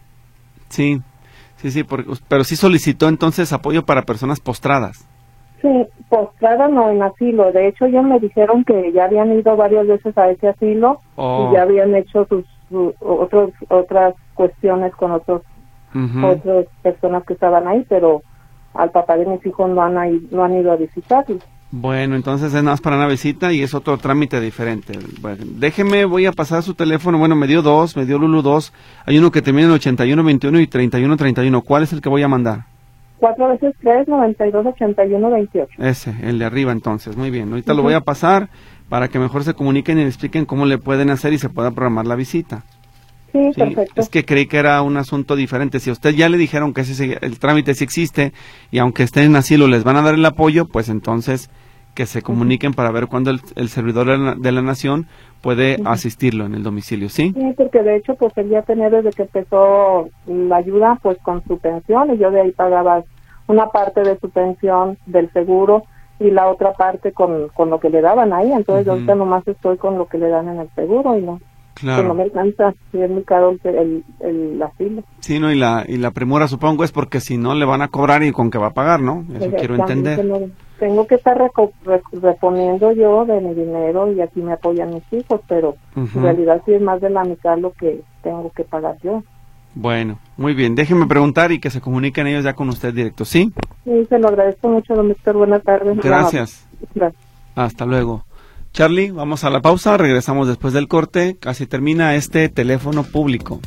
Sí, sí, sí, porque, pero sí solicitó entonces apoyo para personas postradas. Sí, postrada no, en asilo. De hecho, ellos me dijeron que ya habían ido varias veces a ese asilo oh. y ya habían hecho sus, sus otros, otras cuestiones con otros uh-huh. otras personas que estaban ahí, pero al papá de mis hijos no han, no han ido a visitarlo. Bueno, entonces es nada más para una visita y es otro trámite diferente. Bueno, déjeme, voy a pasar su teléfono. Bueno, me dio dos, me dio Lulu dos. Hay uno que termina en ochenta y uno veintiuno y treinta y uno treinta y uno. ¿Cuál es el que voy a mandar? Cuatro veces tres, noventa y dos, ochenta y uno, veintiocho. Ese, el de arriba entonces, muy bien. Ahorita uh-huh. lo voy a pasar para que mejor se comuniquen y le expliquen cómo le pueden hacer y se pueda programar la visita. Sí, sí, perfecto. Es que creí que era un asunto diferente. Si a usted ya le dijeron que ese, el trámite sí existe y aunque estén en asilo les van a dar el apoyo, pues entonces que se comuniquen uh-huh. para ver cuándo el, el servidor de la, de la nación puede uh-huh. asistirlo en el domicilio, ¿sí? Sí, porque de hecho pues él ya tenía desde que empezó la ayuda pues con su pensión y yo de ahí pagaba una parte de su pensión del seguro y la otra parte con, con lo que le daban ahí, entonces uh-huh. ahorita nomás estoy con lo que le dan en el seguro y no, claro. pues no me alcanza, si es muy caro el, el, el asilo. Sí, no, y la y la premura supongo es porque si no le van a cobrar y con qué va a pagar, ¿no? Eso quiero entender. No, tengo que estar reco, re, reponiendo yo de mi dinero y aquí me apoyan mis hijos, pero uh-huh. en realidad sí es más de la mitad lo que tengo que pagar yo. Bueno, muy bien. Déjeme preguntar y que se comuniquen ellos ya con usted directo, ¿sí? Sí, se lo agradezco mucho, don Víctor. Buenas tardes. Gracias. Gracias. Hasta luego. Charlie, vamos a la pausa. Regresamos después del corte. Casi termina este teléfono público.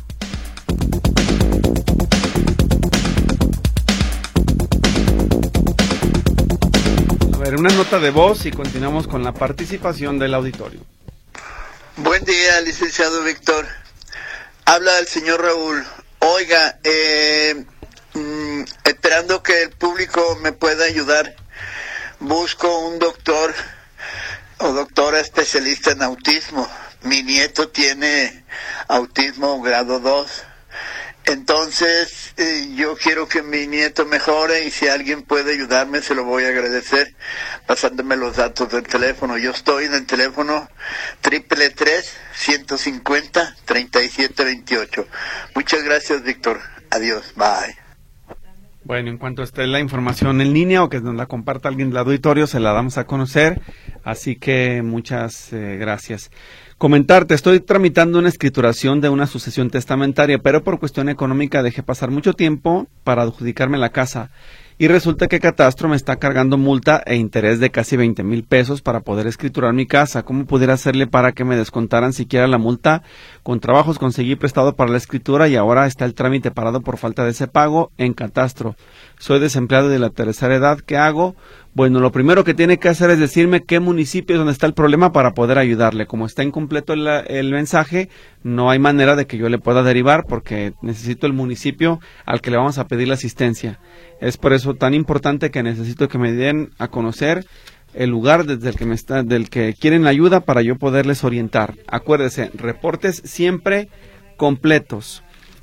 A ver, una nota de voz y continuamos con la participación del auditorio. Buen día, licenciado Víctor. Habla el señor Raúl. Oiga, eh, mm, esperando que el público me pueda ayudar, busco un doctor o doctora especialista en autismo. Mi nieto tiene autismo grado dos. Entonces, eh, yo quiero que mi nieto mejore y si alguien puede ayudarme, se lo voy a agradecer pasándome los datos del teléfono. Yo estoy en el teléfono triple tres, ciento cincuenta, treinta y siete veintiocho. Muchas gracias, Víctor. Adiós. Bye. Bueno, en cuanto esté la información en línea o que nos la comparta alguien del auditorio, se la damos a conocer. Así que muchas eh, gracias. Comentarte, estoy tramitando una escrituración de una sucesión testamentaria, pero por cuestión económica dejé pasar mucho tiempo para adjudicarme la casa. Y resulta que Catastro me está cargando multa e interés de casi veinte mil pesos para poder escriturar mi casa. ¿Cómo pudiera hacerle para que me descontaran siquiera la multa? Con trabajos conseguí prestado para la escritura y ahora está el trámite parado por falta de ese pago en Catastro. Soy desempleado de la tercera edad. ¿Qué hago? Bueno, lo primero que tiene que hacer es decirme qué municipio es donde está el problema para poder ayudarle. Como está incompleto el, el mensaje, no hay manera de que yo le pueda derivar porque necesito el municipio al que le vamos a pedir la asistencia. Es por eso tan importante que necesito que me den a conocer el lugar desde el que me está, del que quieren ayuda para yo poderles orientar. Acuérdese, reportes siempre completos.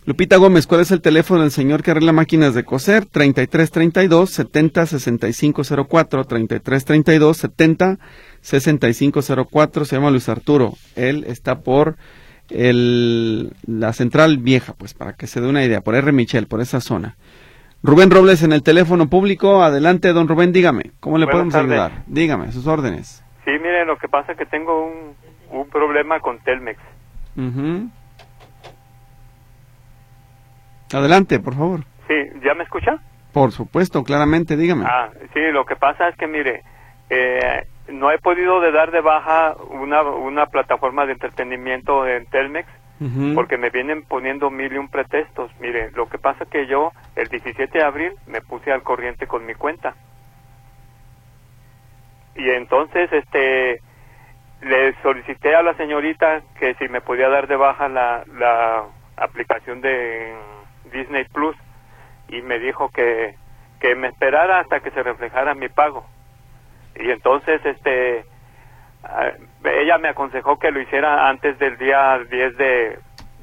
Lupita Gómez, ¿cuál es el teléfono del señor que arregla máquinas de coser? treinta y tres treinta y dos, setenta, sesenta y cinco cero cuatro, treinta y tres treinta y dos, setenta, sesenta y cinco cero cuatro, se llama Luis Arturo. Él está por el, la Central Vieja, pues para que se dé una idea, por R. Michel, por esa zona. Rubén Robles en el teléfono público. Adelante, don Rubén, dígame, ¿cómo le Buenas podemos tardes. ayudar? Dígame, sus órdenes. Sí, mire, lo que pasa es que tengo un, un problema con Telmex. Uh-huh. Adelante, por favor. Sí, ¿ya me escucha? Por supuesto, claramente, dígame. Ah, sí, lo que pasa es que, mire, eh, no he podido de dar de baja una, una plataforma de entretenimiento en Telmex, uh-huh. porque me vienen poniendo mil y un pretextos. Mire, lo que pasa es que yo, el diecisiete de abril, me puse al corriente con mi cuenta. Y entonces, este, le solicité a la señorita que si me podía dar de baja la, la aplicación de Disney Plus, y me dijo que, que me esperara hasta que se reflejara mi pago. Y entonces, este, ella me aconsejó que lo hiciera antes del día diez de,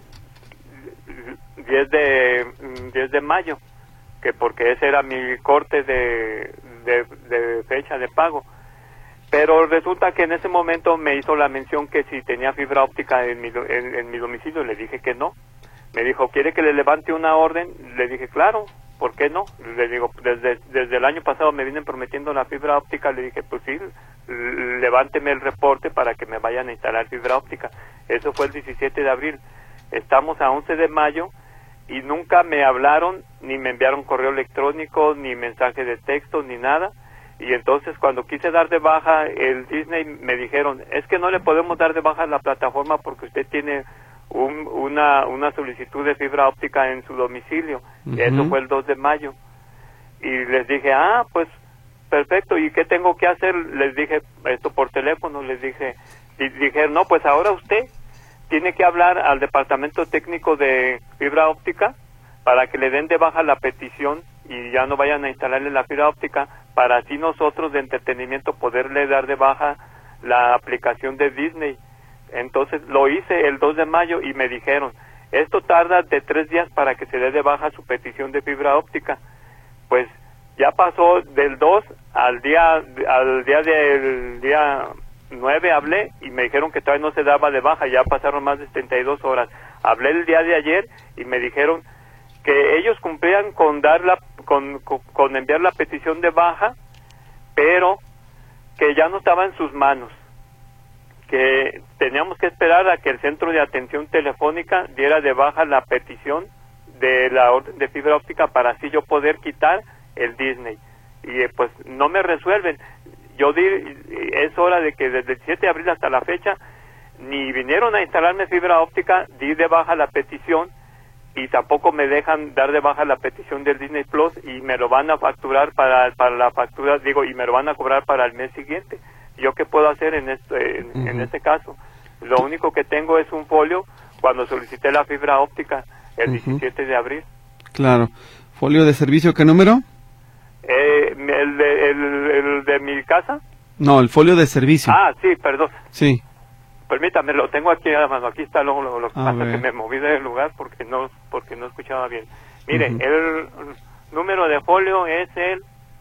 diez de, diez de mayo, que porque ese era mi corte de, de, de fecha de pago. Pero resulta que en ese momento me hizo la mención que si tenía fibra óptica en mi, en, en mi domicilio. Le dije que no. Me dijo, ¿quiere que le levante una orden? Le dije, claro, ¿por qué no? Le digo, desde, desde el año pasado me vienen prometiendo la fibra óptica. Le dije, pues sí, levánteme el reporte para que me vayan a instalar fibra óptica. Eso fue el diecisiete de abril. Estamos a once de mayo y nunca me hablaron, ni me enviaron correo electrónico, ni mensaje de texto, ni nada. Y entonces cuando quise dar de baja el Disney, me dijeron, es que no le podemos dar de baja la plataforma porque usted tiene un, una, una solicitud de fibra óptica en su domicilio. Uh-huh. Y eso fue el dos de mayo. Y les dije, ah, pues perfecto, ¿y qué tengo que hacer? Les dije esto por teléfono, les dije, y dijeron, no, pues ahora usted tiene que hablar al departamento técnico de fibra óptica para que le den de baja la petición y ya no vayan a instalarle la fibra óptica, para así nosotros de entretenimiento poderle dar de baja la aplicación de Disney. Entonces lo hice el dos de mayo y me dijeron, esto tarda de tres días para que se dé de baja su petición de fibra óptica. Pues ya pasó del dos al día, al día del día nueve hablé y me dijeron que todavía no se daba de baja, ya pasaron más de setenta y dos horas. Hablé el día de ayer y me dijeron que ellos cumplían con dar la, con, con, con enviar la petición de baja, pero que ya no estaba en sus manos, que teníamos que esperar a que el centro de atención telefónica diera de baja la petición de la orden de fibra óptica para así yo poder quitar el Disney. Y eh, pues no me resuelven. Yo di, es hora de que desde el siete de abril hasta la fecha ni vinieron a instalarme fibra óptica, di de baja la petición y tampoco me dejan dar de baja la petición del Disney Plus y me lo van a facturar para, para la factura, digo, y me lo van a cobrar para el mes siguiente. ¿Yo qué puedo hacer en, esto, en, uh-huh. en este caso? Lo único que tengo es un folio cuando solicité la fibra óptica el uh-huh. diecisiete de abril. Claro. ¿Folio de servicio qué número? Eh, el, de, el, el de mi casa. No, el folio de servicio. Ah, sí, perdón. Sí. Permítame, lo tengo aquí a la mano. Aquí está lo, lo, lo que a pasa ver. que me moví del lugar porque no porque no escuchaba bien. Mire, uh-huh. el número de folio es el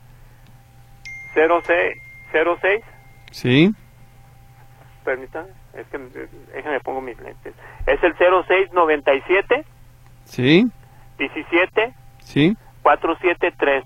cero seis. Sí. Permítame, es que déjame pongo mis lentes. Es el cero seis noventa y siete. Sí. diecisiete. Sí. cuatrocientos setenta y tres.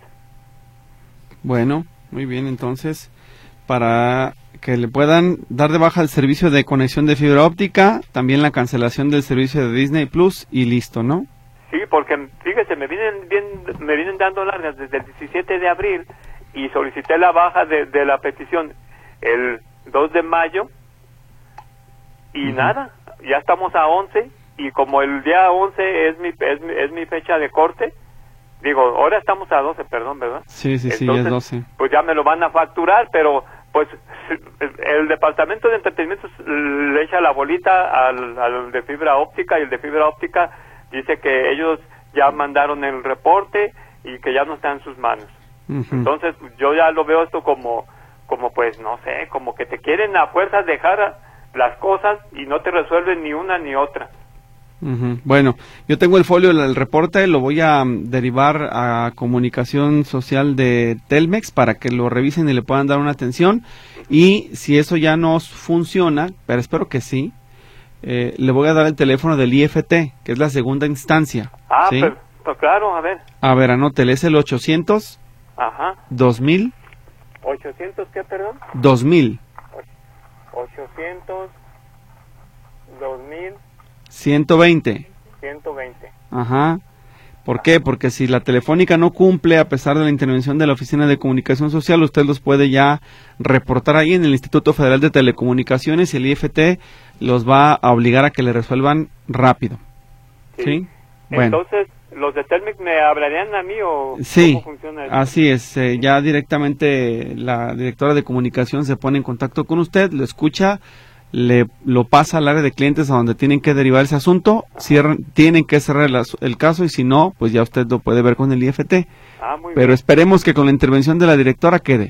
Bueno, muy bien, entonces, para que le puedan dar de baja el servicio de conexión de fibra óptica, también la cancelación del servicio de Disney Plus y listo, ¿no? Sí, porque fíjese, me vienen bien, me vienen dando largas desde el diecisiete de abril y solicité la baja de, de la petición el dos de mayo y uh-huh. nada, ya estamos a once y como el día once es mi, es mi, es mi fecha de corte, digo, ahora estamos a doce, perdón, ¿verdad? Sí, sí, Entonces, sí, ya es doce. Pues ya me lo van a facturar, pero pues el departamento de entretenimiento le echa la bolita al, al de fibra óptica y el de fibra óptica dice que ellos ya mandaron el reporte y que ya no está en sus manos. Uh-huh. Entonces yo ya lo veo esto como, como pues no sé, como que te quieren a fuerzas dejar las cosas y no te resuelven ni una ni otra. Uh-huh. Bueno, yo tengo el folio, el, el reporte, lo voy a um, derivar a Comunicación Social de Telmex para que lo revisen y le puedan dar una atención. Y si eso ya no funciona, pero espero que sí, eh, le voy a dar el teléfono del I F T, que es la segunda instancia. Ah, ¿sí? pero, pero claro, a ver. A ver, anótele, es el ochocientos, Ajá. dos mil. ¿ochocientos qué, perdón? dos mil. ochocientos, dos mil. ciento veinte. ciento veinte. Ajá. ¿Por qué? Porque si la telefónica no cumple a pesar de la intervención de la Oficina de Comunicación Social, usted los puede ya reportar ahí en el Instituto Federal de Telecomunicaciones y el I F T los va a obligar a que le resuelvan rápido. ¿Sí? ¿Sí? Bueno. Entonces, ¿los de Telmex me hablarían a mí o sí, cómo funciona eso? Así es. Eh, ya directamente la directora de comunicación se pone en contacto con usted, lo escucha, le lo pasa al área de clientes a donde tienen que derivar ese asunto, cierran, tienen que cerrar el, el caso y si no, pues ya usted lo puede ver con el I F T. Ah, muy Pero bien. esperemos que con la intervención de la directora quede.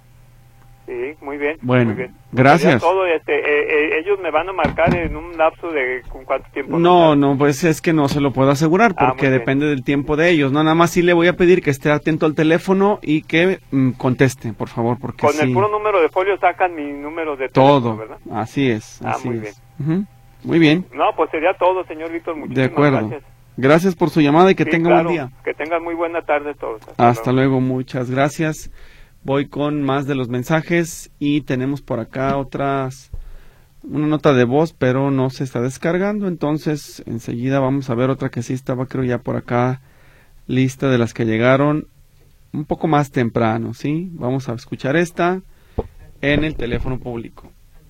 Sí, muy bien. Bueno, muy bien. gracias. Todo, este, eh, eh, ellos me van a marcar en un lapso de ¿con cuánto tiempo? No, no, pues es que no se lo puedo asegurar porque ah, depende del tiempo de ellos. No, nada más sí le voy a pedir que esté atento al teléfono y que mm, conteste, por favor, porque con sí. el puro número de folio sacan mi número de todo, teléfono, ¿verdad? Así es, ah, así muy es. bien. Uh-huh. Muy bien. No, pues sería todo, señor Víctor. Muchísimas de acuerdo. Gracias. Gracias por su llamada y que sí, tenga claro, buen día. Que tengan muy buena tarde todos. Hasta, Hasta luego. luego, muchas gracias. Voy con más de los mensajes y tenemos por acá otras, una nota de voz, pero no se está descargando, entonces enseguida vamos a ver otra que sí estaba, creo ya por acá, lista de las que llegaron un poco más temprano, ¿sí? Vamos a escuchar esta en el teléfono público.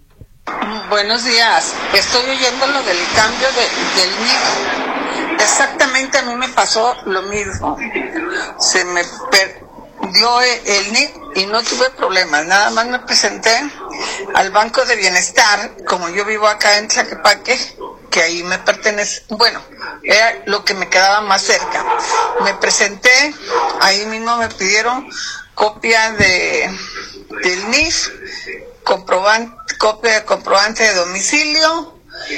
Buenos días, estoy oyendo lo del cambio de, del N I F. Exactamente a mí me pasó lo mismo. Se me perdió el N I F y no tuve problemas, nada más me presenté al Banco de Bienestar, como yo vivo acá en Tlaquepaque, que ahí me pertenece, bueno, era lo que me quedaba más cerca. Me presenté, ahí mismo me pidieron copia de del N I F, comprobante, copia de comprobante de domicilio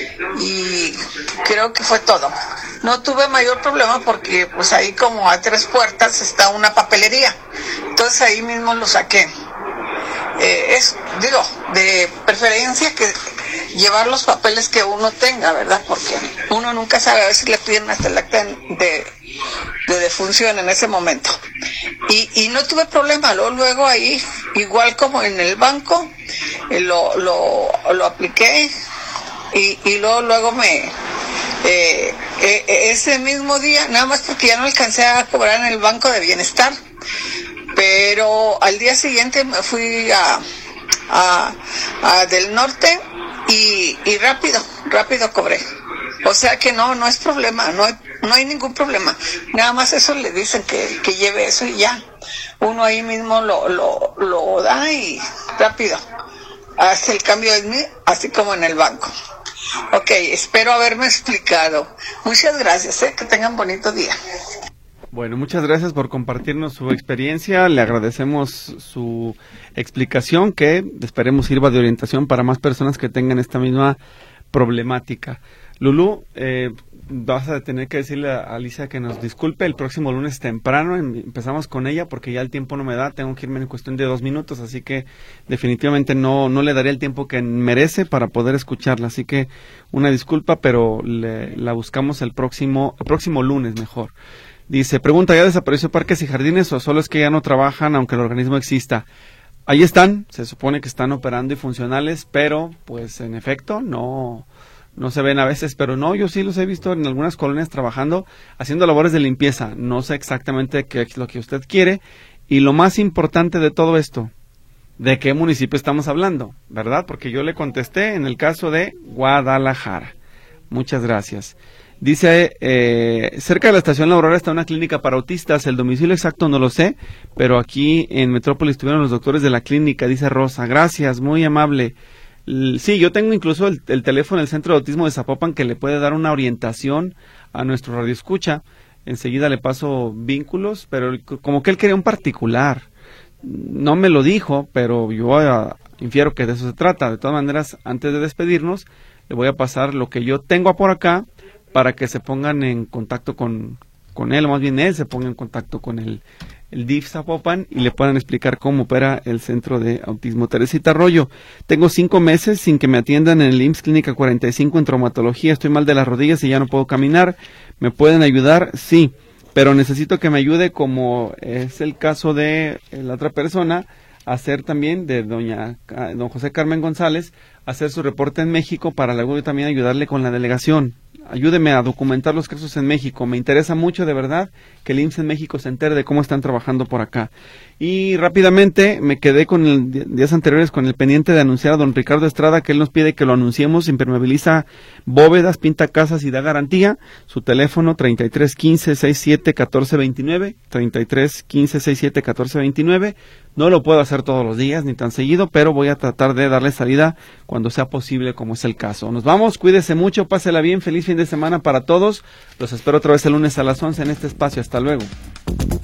y creo que fue todo. No tuve mayor problema porque pues ahí como a tres puertas está una papelería, entonces ahí mismo lo saqué. Eh, es, digo, de preferencia que llevar los papeles que uno tenga, ¿verdad? Porque uno nunca sabe, a veces le piden hasta el acta de, de defunción en ese momento. Y, y no tuve problema, luego, luego ahí, igual como en el banco, eh, lo, lo, lo apliqué y, y luego, luego me... Eh, eh, ese mismo día, nada más porque ya no alcancé a cobrar en el Banco de Bienestar, pero al día siguiente me fui a, a, a del norte y, y rápido, rápido cobré. O sea que no, no es problema, no hay, no hay ningún problema. Nada más eso le dicen que, que lleve eso y ya. Uno ahí mismo lo, lo, lo da y rápido hace el cambio de N I F, así como en el banco. Ok, espero haberme explicado. Muchas gracias, ¿eh? Que tengan bonito día. Bueno, muchas gracias por compartirnos su experiencia, le agradecemos su explicación que esperemos sirva de orientación para más personas que tengan esta misma problemática. Lulú, eh, vas a tener que decirle a Alicia que nos disculpe, el próximo lunes temprano empezamos con ella porque ya el tiempo no me da, tengo que irme en cuestión de dos minutos, así que definitivamente no, no le daré el tiempo que merece para poder escucharla, así que una disculpa, pero le, la buscamos el próximo, el próximo lunes mejor. Dice, pregunta, ¿ya desapareció Parques y Jardines o solo es que ya no trabajan aunque el organismo exista? Ahí están, se supone que están operando y funcionales, pero pues en efecto no... No se ven a veces, pero no, yo sí los he visto en algunas colonias trabajando, haciendo labores de limpieza. No sé exactamente qué es lo que usted quiere. Y lo más importante de todo esto, ¿de qué municipio estamos hablando? ¿Verdad? Porque yo le contesté en el caso de Guadalajara. Muchas gracias. Dice, eh, cerca de la estación La Aurora está una clínica para autistas. El domicilio exacto no lo sé, pero aquí en Metrópolis estuvieron los doctores de la clínica, dice Rosa. Gracias, muy amable. Sí, yo tengo incluso el, el teléfono del Centro de Autismo de Zapopan que le puede dar una orientación a nuestro radioescucha. Enseguida le paso vínculos, pero como que él quería un particular. No me lo dijo, pero yo uh, infiero que de eso se trata. De todas maneras, antes de despedirnos, le voy a pasar lo que yo tengo por acá para que se pongan en contacto con, con él, o más bien él se ponga en contacto con el, el D I F Zapopan y le puedan explicar cómo opera el Centro de Autismo Teresita Arroyo. Tengo cinco meses sin que me atiendan en el I M S S Clínica cuarenta y cinco en traumatología, estoy mal de las rodillas y ya no puedo caminar. ¿Me pueden ayudar? Sí, pero necesito que me ayude, como es el caso de la otra persona, a hacer también, de doña don José Carmen González, hacer su reporte en México para luego también ayudarle con la delegación. Ayúdeme a documentar los casos en México. Me interesa mucho, de verdad, que el I M S S en México se entere de cómo están trabajando por acá. Y rápidamente me quedé con el días anteriores con el pendiente de anunciar a don Ricardo Estrada, que él nos pide que lo anunciemos. Impermeabiliza bóvedas, pinta casas y da garantía. Su teléfono treinta y tres quince sesenta y siete catorce veintinueve, treinta y tres quince sesenta y siete catorce veintinueve. No lo puedo hacer todos los días ni tan seguido, pero voy a tratar de darle salida cuando sea posible, como es el caso. Nos vamos, cuídese mucho, pásela bien, feliz fin de semana para todos. Los espero otra vez el lunes a las once en este espacio. Hasta luego.